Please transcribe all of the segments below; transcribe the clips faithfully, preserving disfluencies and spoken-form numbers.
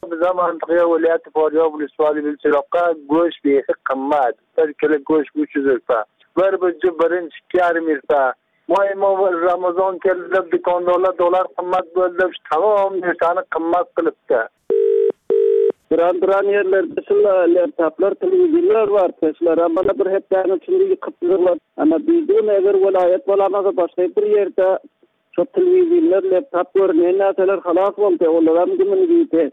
به منطقه ولایت فاریاب ولسوالی بلچراقه گوش به قیمت در کل گوش گوش زرفه بر بجو برنج کار میرسه ما ما رمضان که لب دکان دولار دلار قیمت بود تمام نشانه قیمت قلبته بران بران yerler mesela laptoplar televizyonlar var mesela ama bir hep tane şimdi kapılar ama bildiğin eğer vilayet olamazsa başka bir yerde şu televizyonlar laptoplar ne neler خلاص oldu onların gibi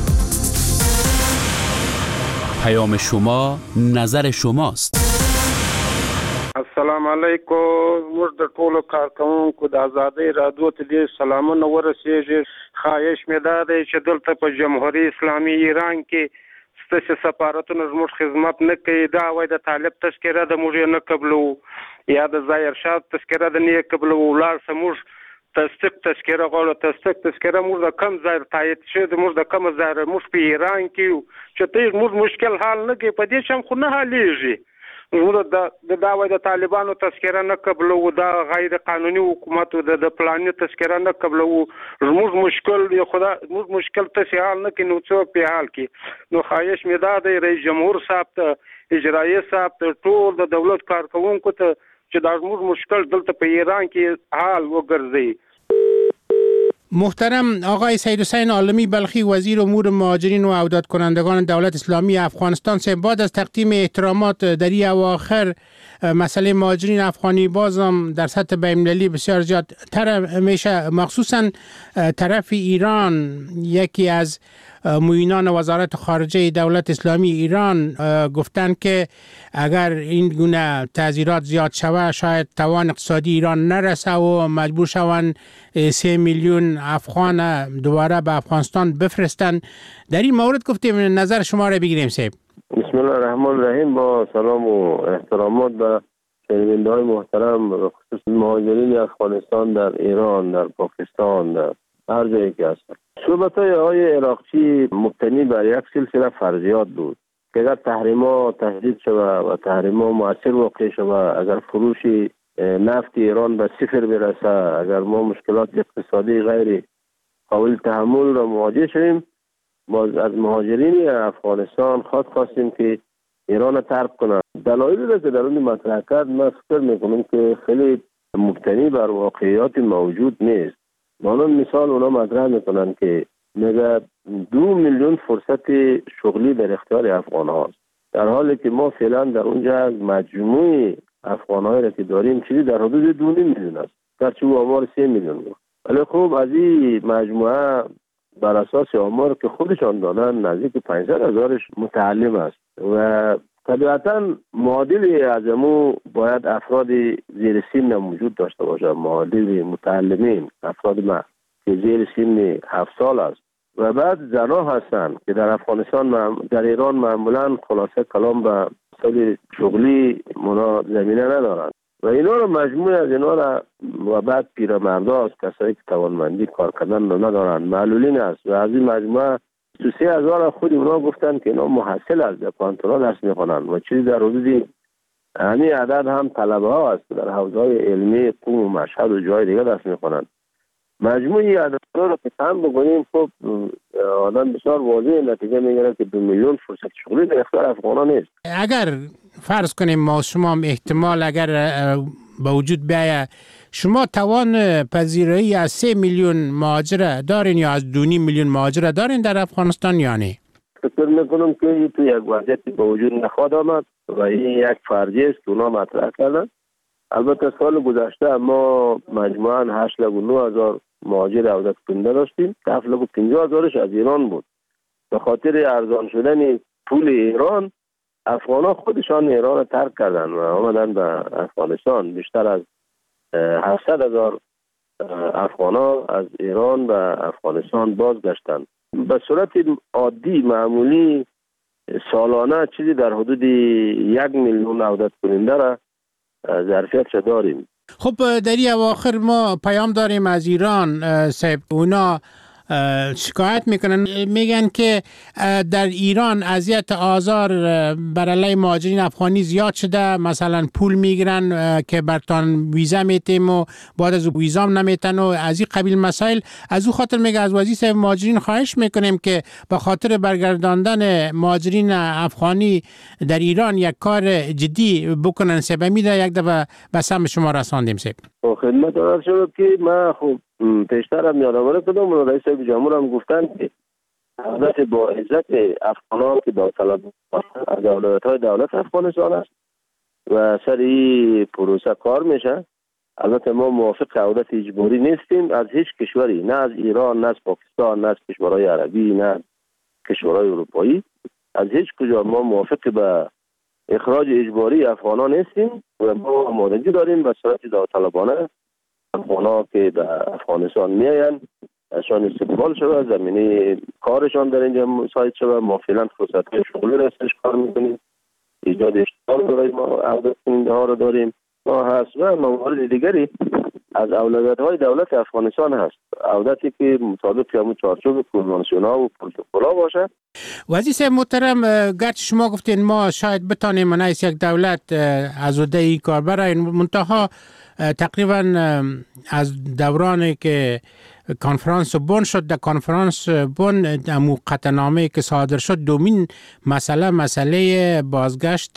پیام شما نظر شماست. السلام علیکم موږ د ټولو کارکونکو د آزادۍ رادیو ته ډېر سلامونه ورسېږي. خواهش مې دا دی چې دلته په جمهوریت اسلامي ایران کې ستاسو سفارتونه زموږ خدمت نه کوي. دا وایي د طالب تذکره د موږ نه قبلو یا د ظاهر شاه تذکره د نه قبلو ولاړ سموږ تصدیق تذکره غواړو. تصدیق تذکره موږ د کم ځای تایید شوی د موږ د کم ځای موږ په ایران کې چې ته موږ مشکل حل نه کوي په دې چې خو نه حلېږي. موږ د دا وایي د طالبانو تذکره نه قبلو دا غیر قانوني حکومت د د پلاني تذکره نه قبلو موږ مشکل دی خدا موږ مشکل ته حل نه کوي نو څه په حال کې نو خواهش مې دا دی رئیس جمهور صاحب ته اجرایي صاحب ته ټول د دولت کارکونکو ته چې دا موږ مشکل دلته په ایران کې حل وګرځي. محترم آقای سید حسین عالمی بلخی وزیر امور مهاجرین و عودت کنندگان دولت اسلامی افغانستان سه بعد از تقدیم احترامات در این اواخر مسئله مهاجرین افغانی بازم در سطح بین‌المللی بسیار زیاد تر میشه مخصوصا طرف ایران یکی از معینان وزارت خارجه دولت اسلامی ایران گفتند که اگر این گونه تعزیرات زیاد شود شاید توان اقتصادی ایران نرسه و مجبور شوند سه میلیون افغان دوباره به افغانستان بفرستند. در این مورد گفتیم نظر شما را بگیریم سیب. بسم الله الرحمن الرحیم. با سلام و احترامات به شنونده‌های محترم به خصوص مهاجرین افغانستان در ایران در پاکستان در هر جایی که هستند. صحبت‌های آقای عراقچی مبتنی بر یک سلسله فرضیات بود که اگر تحریم‌ها تهدید شود و تحریم‌ها مؤثر واقع شود، اگر فروش نفت ایران به صفر برسه، اگر ما مشکلات اقتصادی غیر قابل تحمل را مواجه شویم، باز از مهاجرین افغانستان خواست خواستیم که ایران را ترک کنند. دلایلی را که در اون مطرح کرد من فکر میکنم که خیلی مبتنی بر واقعیات موجود نیست. مانند مثال اونا مطرح میکنن که میگه دو میلیون فرصت شغلی در اختیار افغان هاست، در حالی که ما فعلا در اونجا از مجموع افغان هایی را که داریم چیزی در حدود دو میلیون است، گرچه او آمار سه میلیون بود. ولی خوب از این مجموعه بر اساس آمار که خودشان دادن نزدیک پانصد هزارش متعلم است و طبیعتا معادل از امو باید افراد زیر سن موجود داشته باشه، معادل متعلمین، افراد ما که زیر سن هفت سال است و بعد زنها هستند که در افغانستان در ایران معمولا خلاصه کلام به سال شغلی منا زمینه ندارند و اینا رو مجموعه از اینا را و بعد پیرمردا است، کسایی که توانمندی کار کردن ندارند، معلولین است و از این مجموعه دو سه هزار خود اونا گفتن که اینا محصل از دپانتونا درس میخونن و چیزی در حدود همین عدد هم طلبه ها است در حوزه‌های علمی قم و مشهد و جای دیگه درس میخونن. مجموعی عدد رو که کم بکنیم خب آدم بسیار واضح نتیجه میگیره که دو میلیون فرصت شغلی در اختیار افغانا نیست. اگر فرض کنیم ما شما احتمال اگر به وجود بیاید شما توان پذیرایی از سه میلیون مهاجر دارین یا از دو میلیون مهاجر دارین در افغانستان یا نه؟ فکر میکنم که تو یک وضعیتی به وجود نخواهد آمد و این یک فرضیه است که اونا مطرح کردن. البته سال گذشته ما مجموعاً هشت و نه هزار مهاجر عودت کننده داشتیم، هفت و پنجاه هزارش از ایران بود. به خاطر ارزان شدن پول ایران افغان‌ها خودشان ایران را ترک کردن و آمدن به افغانستان. بیشتر از هفتصد هزار افغان‌ها از ایران به افغانستان بازگشتند. به صورت عادی معمولی سالانه چیزی در حدود یک میلیون عودت کننده را ظرفیتش داریم. خب در این اواخر ما پیام داریم از ایران صاحب، اونا شکایت میکنن، میگن که در ایران اذیت آزار بر علیه مهاجرین افغانی زیاد شده، مثلا پول میگیرن که برتان ویزا میتیم و بعد از ویزام نمیتن و از این قبیل مسائل. از او خاطر میگه از وزیر صاحب مهاجرین خواهش میکنیم که به خاطر برگرداندن مهاجرین افغانی در ایران یک کار جدی بکنن. سبب میده یک دفعه به سمت شما رساندیم سیب. خدمت عرض شد که ما خوب پیشتر هم یادآوری کردم و رئیس جمهور هم گفتن که دولت با عزت افغانان که داوطلب از دولت‌های دولت افغانستان است و سر این پروسه کار میشه. البته ما موافق عودت اجباری نیستیم از هیچ کشوری، نه از ایران، نه از پاکستان، نه از کشورهای عربی، نه از کشورهای اروپایی. از هیچ کجا ما موافق به اخراج اجباری افغانان نیستیم و ما آمادگی داریم به صورت داوطلبانه افغانان که در افغانستان میاین ازشان استقبال شده، زمینه کارشان در اینجا مساعد شده. ما فعلا فرصت‌های شغلی را کار میکنیم، ایجاد اشتغال برای ما عودت کننده ها را داریم ما هست و موارد دیگری از اولویت‌های دولت افغانستان هست. عودتی که مطابق همون چارچوب کنوانسیون‌ها و پروتکل‌ها باشه. وزیر صاحب محترم، گرچه شما گفتین ما شاید بتانیم منعیس یک دولت از عهده این کار برای منتها تقریبا از دورانی که کنفرانس بن شد، در کنفرانس بن امو قطعنامه که صادر شد دومین مسئله مسئله بازگشت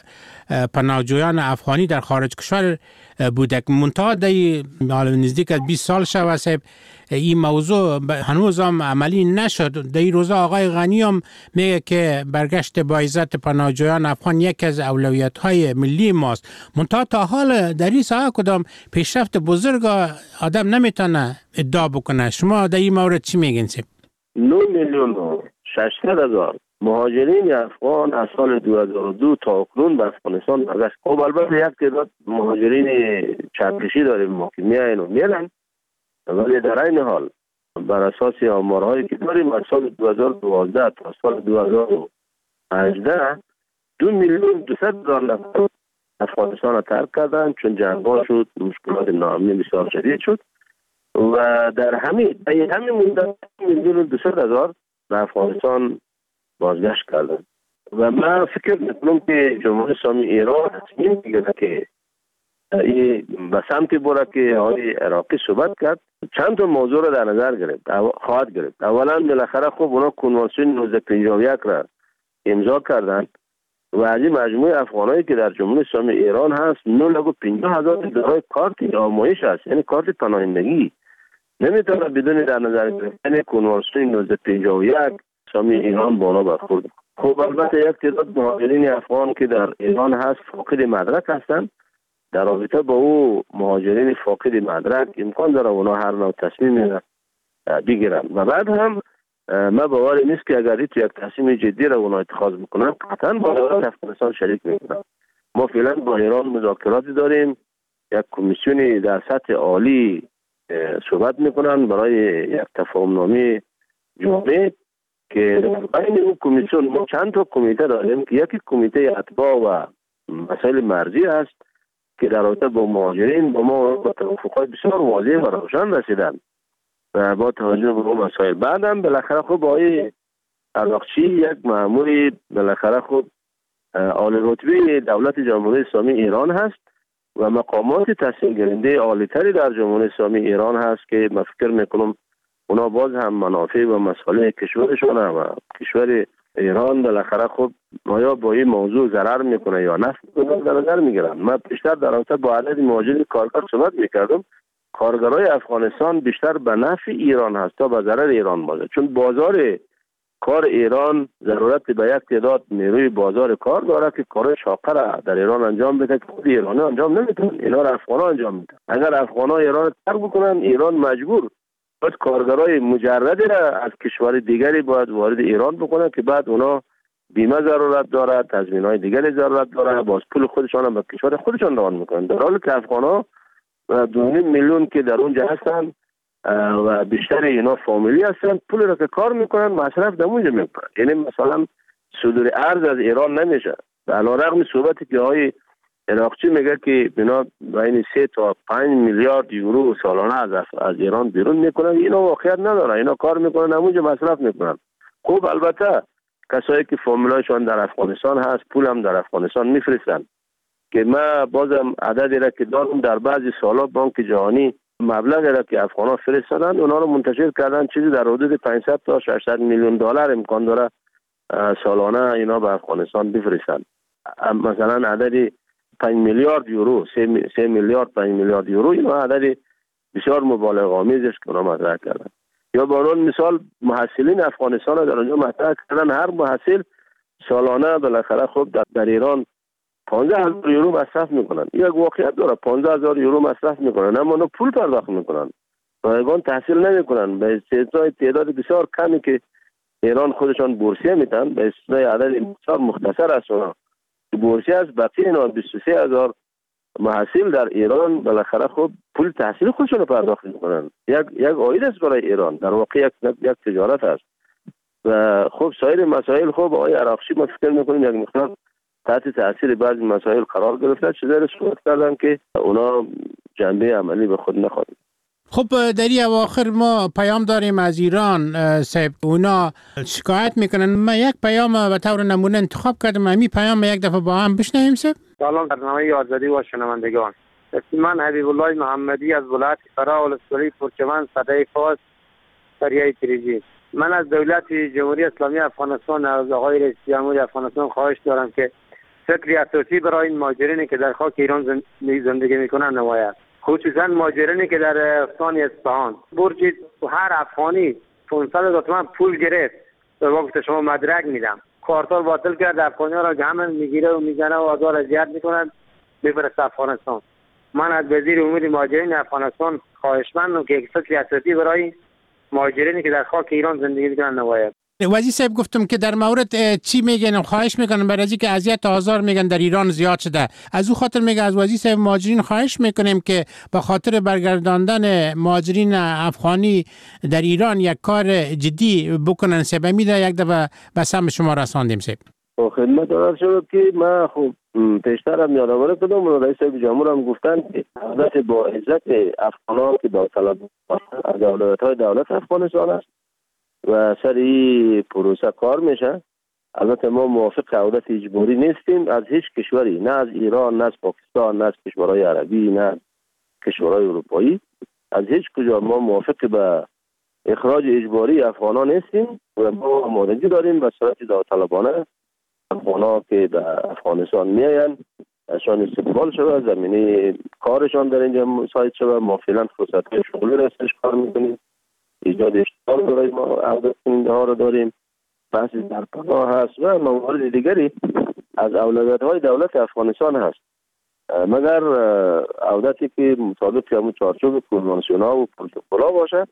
پناهجویان افغانی در خارج کشور بوده. منتها در نزدیک از بیست سال شد صاحب این موضوع هنوز هم عملی نشد. در این روزا آقای غنی هم میگه که برگشت با عزت پناهجویان افغان یکی از اولویت‌های ملی ماست. منتها تا حال در این ساعت کدام پیشرفت بزرگ آدم نمیتونه ادعا بکنه. شما در این مورد چی میگین سیب؟ نه میلیون و ششصد هزار مهاجرین افغان از سال دو هزار و دو تا اکنون به افغانستان برگشت. خب البته یک تعداد مهاجرین چرخشی داریم ما که میاین و میرن، ولی در این حال بر اساس آمارهایی که داریم از سال دو هزار و دوازده تا سال دو هزار و هجده دو میلیون دویست هزار نفر افغانستان را ترک کردن چون جنگ‌ها شد، مشکلات ناامنی بسیار شدید شد و در همین همین مدت میلیون و دویست هزار به افغانستان بازگشت کردن. و من فکر میکنم که جمهوری اسلامی ایران تصمیم میگیره که این به سمتی بره که آقای عراقی صحبت کرد، چند تا موضوع را در نظر گرفت خواهد گرفت. اولا بالاخره خب اونا کنوانسیون نوزده پنجاه و یک را امضا کردن و از این مجموعه افغانایی که در جمهوری اسلامی ایران هست نه لک و پنجاه هزار دارای کارت آمایش هست، یعنی کارت پناهندگی. نمیتونه بدون در نظر گرفتن کنوانسیون نوزده پنجاه و یک اسلامی ایران بالا برخورد. خب البته یک تعداد مهاجرین افغان که در ایران هست فاقد مدرک هستند. در رابطه با او مهاجرین فاقد مدرک امکان داره اونا هر نوع تصمیم بگیرن و بعد هم ما باور نیست که اگر تو یک تصمیم جدی را اونا اتخاذ بکنن قطعا با دولت افغانستان شریک میکنن. ما فعلا با ایران مذاکراتی داریم، یک کمیسیونی در سطح عالی صحبت میکنن برای یک تفاهم نامه جامع که بین اون کمیسیون ما چند تا کمیته داریم که یکی کمیته اتباع و مسائل مرزی است که در رابطه با مهاجرین با ما با توافقات بسیار واضح و روشن رسیدن و با توجه به اون مسائل. بعدم بالاخره خب آقای عراقچی یک مأموری بالاخره خب عالی رتبه دولت جمهوری اسلامی ایران هست و مقامات تصمیم گیرنده عالی‌تری در جمهوری اسلامی ایران هست که من فکر میکنم اونا باز هم منافع و مسائل کشورشون و کشور ایران بالاخره خب آیا با این موضوع ضرر میکنه یا نفع در نظر میگیرن. من بیشتر در رابطه با عدد مهاجرین کارگر صحبت میکردم. کارگرای افغانستان بیشتر به نفع ایران هست تا به ضرر ایران باشه، چون بازار کار ایران ضرورت به یک تعداد نیروی بازار کار داره که کار شاقه را در ایران انجام بده که خود ایرانی انجام نمیتونن، اینا را افغانا انجام میدن. اگر افغانا ایران ترک بکنن ایران مجبور باید کارگرای مجردی را از کشور دیگری باید وارد ایران بکنه که بعد اونا بیمه ضرورت داره، تضمین‌های دیگری ضرورت داره، باز پول خودشان هم به کشور خودشان روان میکنن. در حالی که افغانا دو میلیون که در اونجا هستن و بیشتر اینا فامیلی هستن، پول را که کار میکنن مصرف در اونجا میکنن. یعنی مثلا صدور ارز از ایران نمیشه. علیرغم صحبتی که آقای عراقچی میگه که بنا بین سه تا پنج میلیارد یورو سالانه از از ایران بیرون میکنن. اینا واقعیت نداره، اینا کار میکنن همونجا مصرف میکنن. خب البته کسایی که فامیلایشان در افغانستان هست پول هم در افغانستان میفرستن که ما بازم عددی را که دارم در بعضی سالا بانک جهانی مبلغی را که افغانا فرستادن اونا رو منتشر کردن، چیزی در حدود پانصد تا ششصد میلیون دلار امکان داره سالانه اینا به افغانستان بفرستن. مثلا عددی پنج میلیارد یورو، سه میلیارد پنج میلیارد یورو، اینا عددی بسیار مبالغه آمیز است که اونا مطرح کردن. یا به عنوان مثال محصلین افغانستان را در اونجا مطرح کردن، هر محصل سالانه بالاخره خب در, در ایران پانزده هزار یورو مصرف میکنن. یک واقعیت داره، پانزده هزار یورو مصرف میکنن اما اونا پول پرداخت میکنن، رایگان تحصیل نمیکنن. به استثنای تعداد بسیار کمی که ایران خودشان بورسیه میدن، به استثنای عدد بسیار مختصر است اونا بورسیه است، بقیه اینا بیست و سه هزار محصل در ایران بالاخره خب پول تحصیل خودشون رو پرداخت میکنن. یک یک عاید است برای ایران، در واقع یک یک تجارت است. و خب سایر مسائل خب آقای عراقچی ما فکر میکنیم یک مقدار تحت تاثیر بعضی مسائل قرار گرفته، چیزایی رو صحبت کردن که اونا جنبه عملی به خود نخواهد. خب در این اواخر ما پیام داریم از ایران صاحب، اونا شکایت میکنن. من یک پیام به طور نمونه انتخاب کردم، همین پیام یک دفعه با هم بشنویم صاحب. سلام برنامه آزادی و شنوندگان. من حبیب الله محمدی از ولایت فرا ولسوالی پرچمن صدای فاس سریای تریجی. من از دولت جمهوری اسلامی افغانستان، از آقای رئیس جمهور افغانستان خواهش دارم که فکری اساسی برای این مهاجرینی که در خاک ایران زندگی میکنن نماید، خصوصا مهاجرینی که در استان اصفهان. برچید هر افغانی پانصد هزار تومان پول گرفت، در وقت شما مدرک میدم، کارتار باطل کرد، افغانی ها را گمن میگیره و میزنه و آزار اذیت میکنن، میبرست افغانستان. من از وزیر امور مهاجرین افغانستان خواهشمندم که یک فکری اساسی برای مهاجرینی که در خاک ایران زندگی میکنن نماید. وزیر صاحب گفتم که در مورد چی میگن، خواهش میکنم برای اینکه اذیت آزار میگن در ایران زیاد شده، از او خاطر میگه از وزیر صاحب مهاجرین خواهش میکنیم که به خاطر برگرداندن مهاجرین افغانی در ایران یک کار جدی بکنن. صاحب میده یک دفعه به سمع شما رساندیم صاحب. خدمت عرض شد که ما خب پیشتر هم یادآوری کردم، رئیس جمهور هم گفتن که حضرت با عزت افغانان که داوطلب از دولت‌های دولت افغانستان است و سر این پروسه کار میشه. البته ما موافق عودت اجباری نیستیم از هیچ کشوری، نه از ایران، نه از پاکستان، نه از کشورهای عربی، نه از کشورهای اروپایی. از هیچ کجا ما موافق به اخراج اجباری افغانان نیستیم و ما آمادگی داریم به صورت داوطلبانه افغانان که به افغانستان میاین اشان استقبال شود، زمینه کارشان در اینجا مساعد شود. ما فعلا فرصت شغلی راستش کار میکنیم، ایجاد اشتغال برای ما عودت کننده ها رو داریم، بحثی در پناه هست و موارد دیگری از اولویت های دولت افغانستان هست، مگر عودتی که مطابق همون چارچوب کنوانسیون ها و پروتکل ها باشه.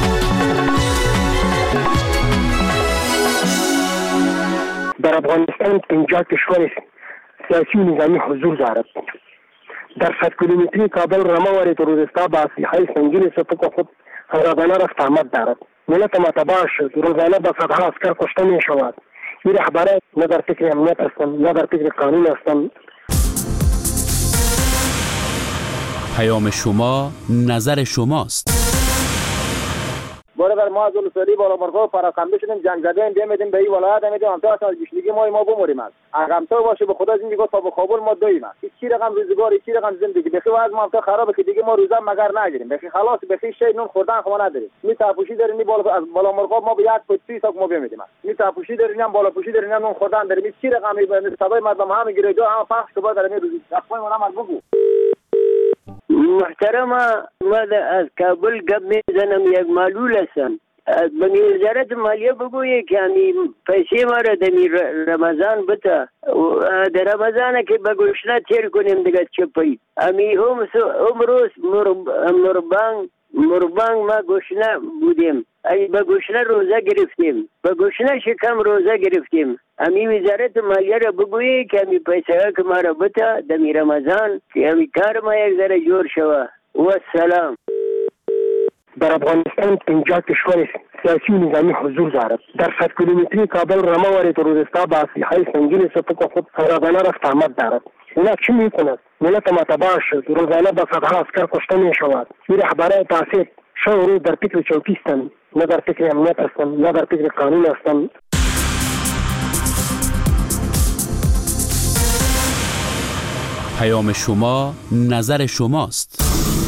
در افغانستان اینجا کشور سیاسی و نظامی حضور دارد. در صد کیلومتری کابل رمواری تروریستا با اسلحه سنگین سپک خود خرابانه رفت آمد دارد. ملت ما تباه شد، روزانه با صدها اسکر کشته می شود. این رهبران نه در فکر امنیت هستند نه در فکر قانون هستند. پیام شما نظر شماست. برابر ما از ولسوالی بالا مرغاب پراکنده شدیم، جنگ زده ایم، میدیم به این ولایت میدیم هم تا از گشنگی ما ما بموریم. از اقامتا باشه به خدا زندگی تا به کابل ما دویم. هیچ چی رقم روزگار، هیچ چی رقم زندگی بخی واز ما تا خرابه که دیگه ما روزا مگر نگیریم. بخی خلاص بخی شی نون خوردن خو نداریم. می تاپوشی داریم، می بالا از بالا مرغاب ما به یک فوت سی تا ما میدیم. می تاپوشی داریم، هم بالا پوشی داریم، نون خوردن داریم. هیچ چی رقم به صدای مردم هم میگیره، جو هم پخش تو داریم روزی. اخوای ما هم بگو. محترمه ما از کابل گپ میزنم، یک معلول هستم. از بنی وزارت مالیه بگویه که همی پیسه ما را در رمضان بتا در رمضان که به گشنه تیر کنیم دیگه چپایی همی هم روز مربان مربان ما گشنه بودیم، ای به گشنه روزه گرفتیم، به گشنه شکم روزه گرفتیم. همی وزارت مالیه را بگویه که همی پیسه ها که ما را بتا در رمضان که همی کار ما یک ذره جور شوه. و السلام. در افغانستان اینجا کشور سیاسی و نظامی حضور دارد. در صد کیلومتری کابل رمواری روزستا با اسلحه‌های سنگین سپک خود هرگانه رفت آمد دارد. اینا چی میکند؟ ملت ما تباه شد، روزانه با صدها اسکر کشته میشود. این رهبران تاثیر شورو در فکر چوکیستند، نه در فکر امنیت هستند، نه در فکر قانون هستند. پیام شما نظر شماست.